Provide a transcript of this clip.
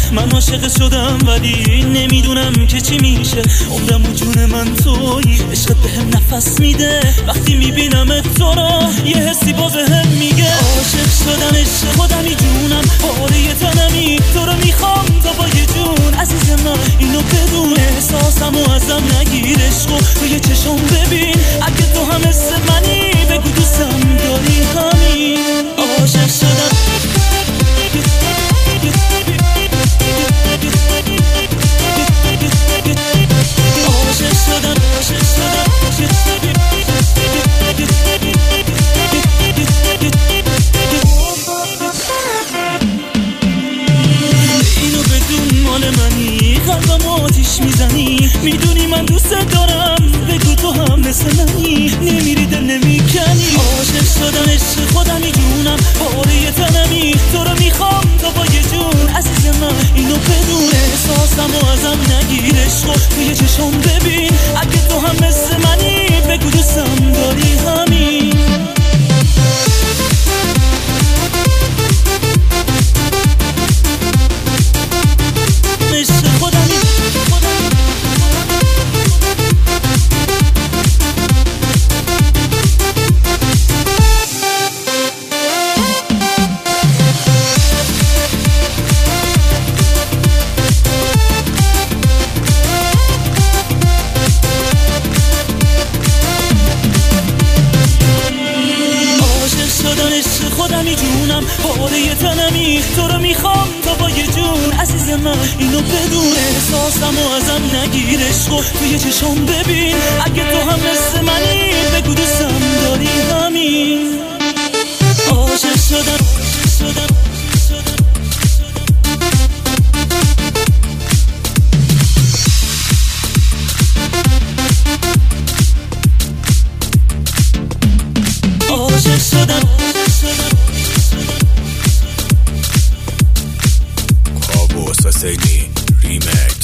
من عاشق شدم ولی نمیدونم که چی میشه. عمرم و جون من تویی، عشقت بهم نفس میده. وقتی میبینم تو رو یه حسی باز هم میگه عاشق شدم، عشق خودمی جونم، پاره تنمی، تو رو میخوام تا با یه جون. عزیز من اینو بدون، احساسم و ازم نگیر، عشقو توی چشم ببین. اگه تو هم مثل منی بگو دوستم داری همین. عاشق شدم، اینو بدون مال منی، قلبم آتیش میزنی، میدونی من دوست دارم، بگو تو هم مثل منی، نمیری دل نمیکنی. عاشق شدم، عشق خودمی جونم، پاره تنمی، تو رو میخوام تا با یه جون. عزیز من اینو بدون، احساسم و ازم نگیر، عشقو توی چشم ببین. اگه تو هم مثل منی بگو دوستم داری همین. خودمی جونم، پاره تنمی، تو رو میخوام تا با یه جون. عزیز من اینو بدون، احساسم و ازم نگیر، عشقو توی چشم ببین. اگه تو هم مثل منی بگو دوستم داری همین. عاشق شدم، عاشق شدم. Cabo Saseni Remix.